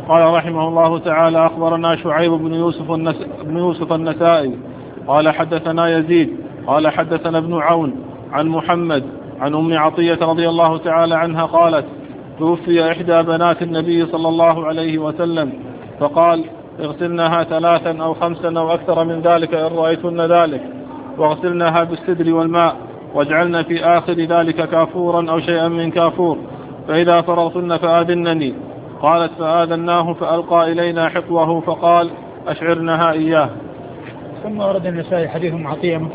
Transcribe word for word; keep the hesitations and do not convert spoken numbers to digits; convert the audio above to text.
قال رحمه الله تعالى: أخبرنا شعيب بن يوسف, النس... بن يوسف النسائي قال حدثنا يزيد قال حدثنا ابن عون عن محمد عن أم عطية رضي الله تعالى عنها قالت: توفي إحدى بنات النبي صلى الله عليه وسلم فقال: اغسلنها ثلاثا أو خمسا أو أكثر من ذلك إن رأيتن ذلك، واغسلنها بالسدر والماء، واجعلن في آخر ذلك كافورا أو شيئا من كافور، فإذا فرغتن فآذنني. قالت: فآذناه فألقى إلينا حقوه فقال: أشعرنها إياه. ثم ورد النسائي حديث أم عطية